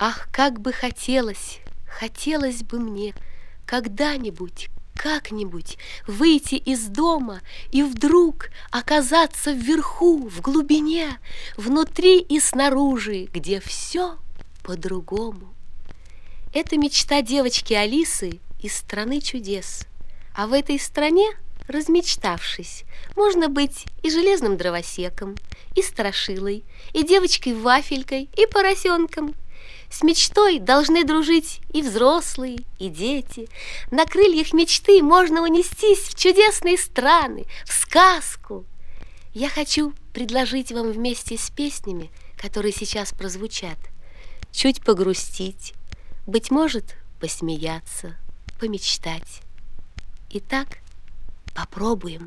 Ах, как бы хотелось бы мне когда-нибудь, как-нибудь выйти из дома и вдруг оказаться вверху, в глубине, внутри и снаружи, где все по-другому. Это мечта девочки Алисы из страны чудес. А в этой стране, размечтавшись, можно быть и железным дровосеком, и страшилой, и девочкой-вафелькой, и поросенком. С мечтой должны дружить и взрослые, и дети. На крыльях мечты можно унестись в чудесные страны, в сказку. Я хочу предложить вам вместе с песнями, которые сейчас прозвучат, чуть погрустить, быть может, посмеяться, помечтать. Итак, попробуем.